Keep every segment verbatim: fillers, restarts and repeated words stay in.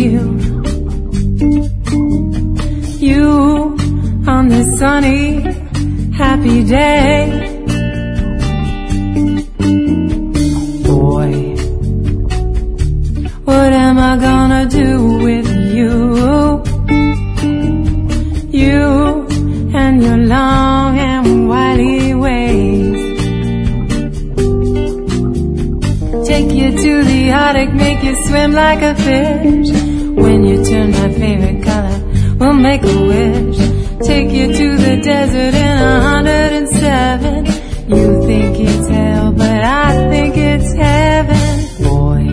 you. You on this sunny, happy day. Boy, what am I gonna do with you? You and your long and wily ways. Take you to the Arctic, make you swim like a fish. When you turn my favorite color, we'll make a wish. Take you to the desert in a hundred and seven. You think it's hell, but I think it's heaven. Boy,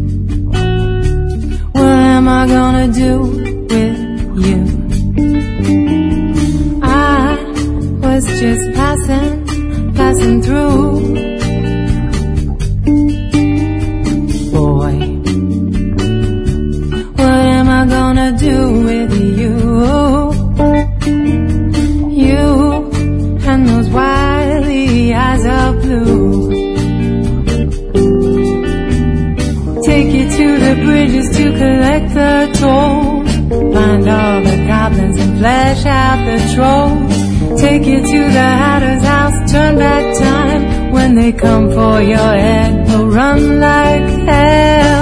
what am I gonna do with you? I was just passing, passing through. Boy, what am I gonna do with you? You and those wily eyes of blue. Take you to the bridges to collect the toll. Find all the goblins and flesh out the trolls. Take you to the Hatter's house, turn back time. When they come for your head, we'll run like hell.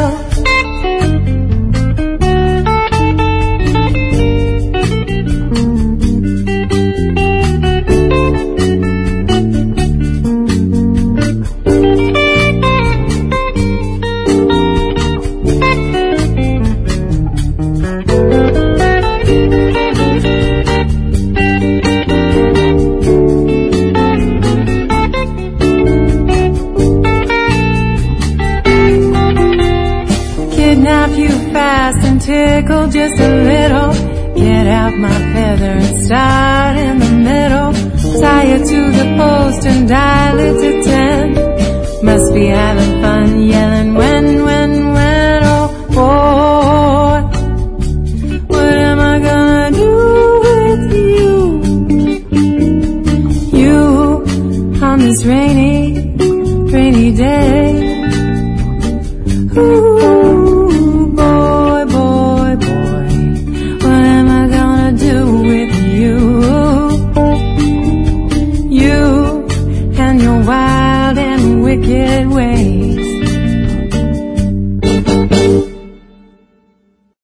Kidnap you fast and tickle just a little. Get out my feather and start in the middle. Tie you to the post and dial it to ten. Must be having fun yelling when, when, when. Oh boy, what am I gonna do with you? You on this rainy, rainy day. Ooh, boy, boy, boy, what am I gonna do with you? You and your wife.